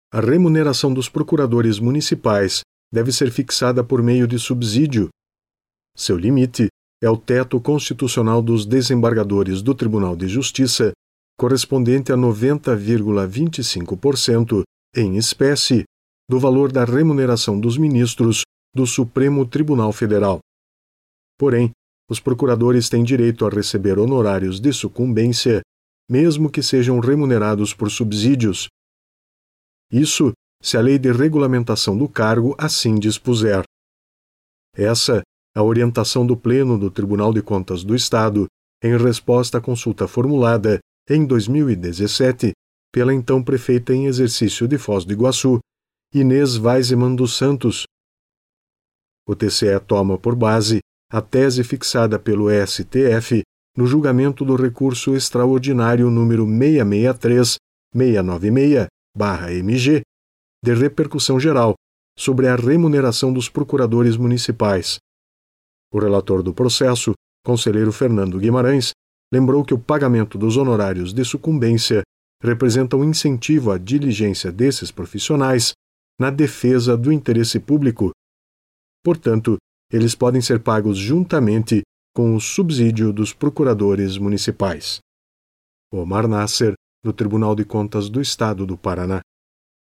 A remuneração dos procuradores municipais deve ser fixada por meio de subsídio. Seu limite é o teto constitucional dos desembargadores do Tribunal de Justiça, correspondente a 90,25% em espécie do valor da remuneração dos ministros do Supremo Tribunal Federal. Porém, os procuradores têm direito a receber honorários de sucumbência, mesmo que sejam remunerados por subsídios. Isso se a lei de regulamentação do cargo assim dispuser. Essa é a orientação do Pleno do Tribunal de Contas do Estado em resposta à consulta formulada em 2017 pela então prefeita em exercício de Foz do Iguaçu, Inês Weisman dos Santos. O TCE toma por base a tese fixada pelo STF no julgamento do recurso extraordinário número 663-696/MG, de repercussão geral, sobre a remuneração dos procuradores municipais. O relator do processo, conselheiro Fernando Guimarães, lembrou que o pagamento dos honorários de sucumbência representa um incentivo à diligência desses profissionais na defesa do interesse público. Portanto, eles podem ser pagos juntamente com o subsídio dos procuradores municipais. Omar Nasser, do Tribunal de Contas do Estado do Paraná.